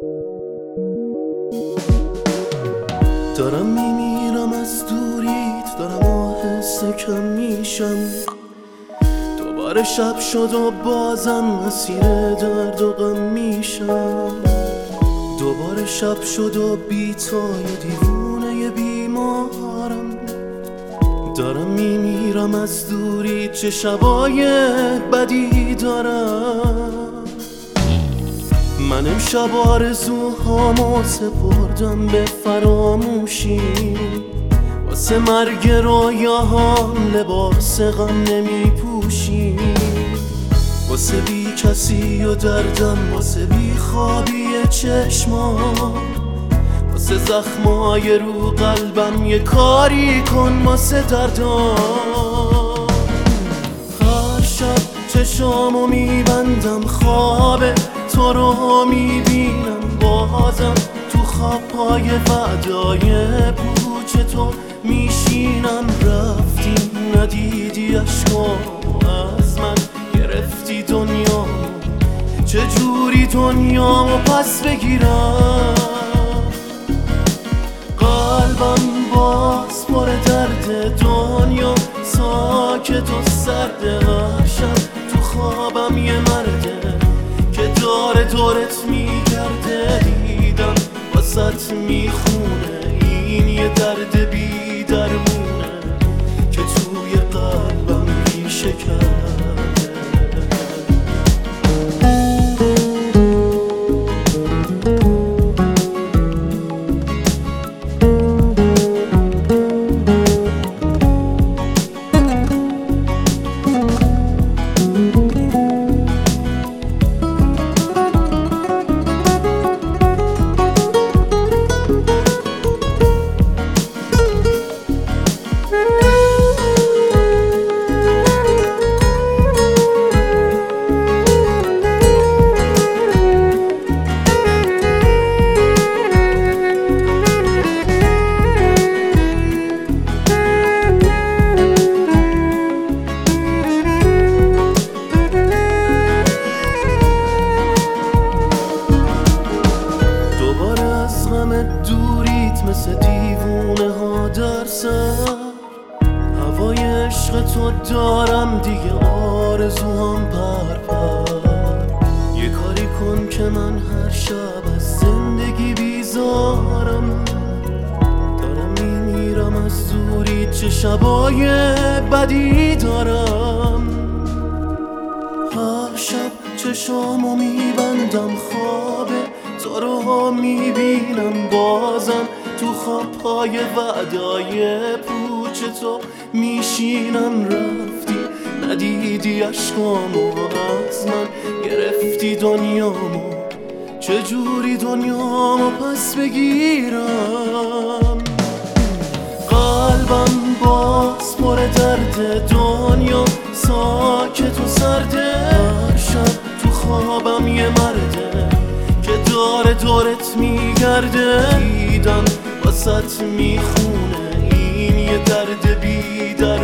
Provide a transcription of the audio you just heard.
دارم میمیرم از دوریت، دارم آهسته کم میشم. دوباره شب شد و بازم مسیر درد و غم میشم. دوباره شب شد و بی‌تای دیوونه بیمارم. دارم میمیرم از دوری، چه شبای بدی دارم. من امشب آرزوهامو سپردم به فراموشی، واسه مرگ رویاهام لباس غم نمی پوشی. واسه بی کسی و دردم، واسه بی خوابی چشمام، واسه زخمای رو قلبم یه کاری کن واسه دردام. هر شب چشامو میبندم، خواب تو رو میبینم بازم. تو خوابهای وعدای پوچ تو میشینم. رفتی ندیدی اشکامو از من، گرفتی دنیامو. چجوری دنیامو پس بگیرم؟ قلبم باز پر درد، دنیا ساکت و سرده. هر شب تو خوابم یه مرده که داره دورت میگرده. دیدم واسط میخونه این یه درد بی درمونه که توی قلبم ریشه کرده. دوریت مثل دیوونه ها در سر، هوای عشق تو دارم دیگه آرزوام پر. یه کاری کن که من هر شب از زندگی بیزارم. دارم میمیرم از دوریت، چه شبای بدی دارم. هر شب چشامو میبندم، خوابه تو رو میبینم بازم. تو خوابهای وعدای پوچ تو میشینم. رفتی ندیدی اشکامو از من، گرفتی دنیامو. چجوری دنیامو پس بگیرم؟ قلبم باز پر درد، دنیا ساکت و سرده. هر شب تو خوابم یه مرده که داره دورت میگرده. دیدم واسط میخونه این یه درد بی درد